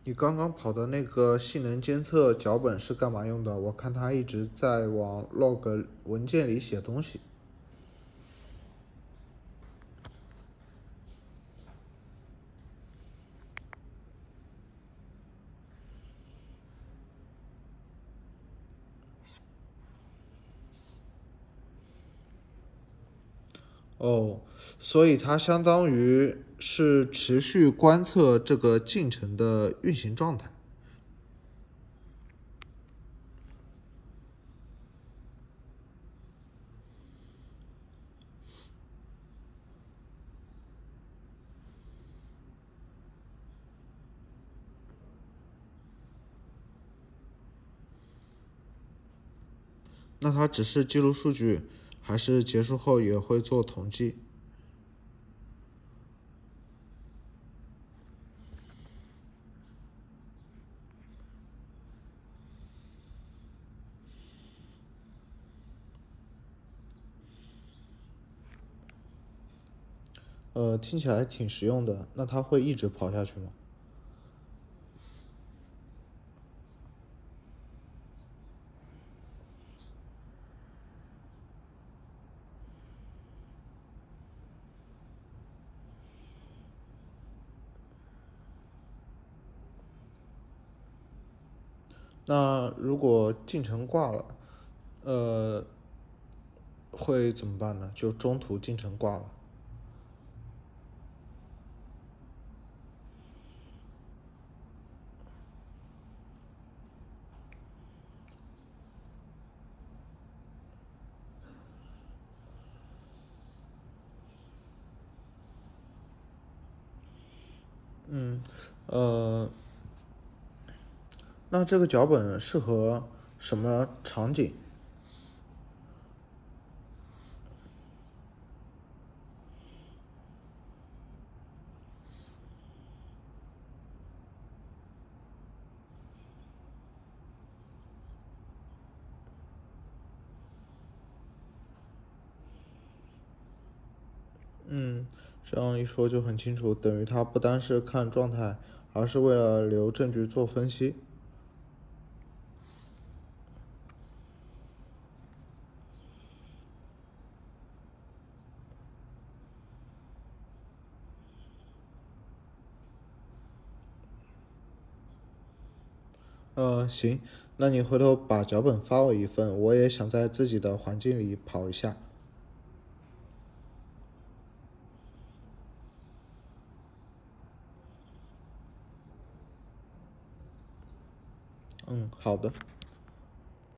你刚刚跑的那个性能监测脚本是干嘛用的？我看它一直在往 log 文件里写东西。哦，所以它相当于是持续观测这个进程的运行状态。那它只是记录数据，还是结束后也会做统计？听起来挺实用的。那它会一直跑下去吗？那如果进程挂了，呃，会怎么办呢？就中途进程挂了。嗯，呃，那这个脚本适合什么场景？嗯，这样一说就很清楚，等于它不单是看状态，而是为了留证据做分析。行，那你回头把脚本发我一份，我也想在自己的环境里跑一下。嗯，好的。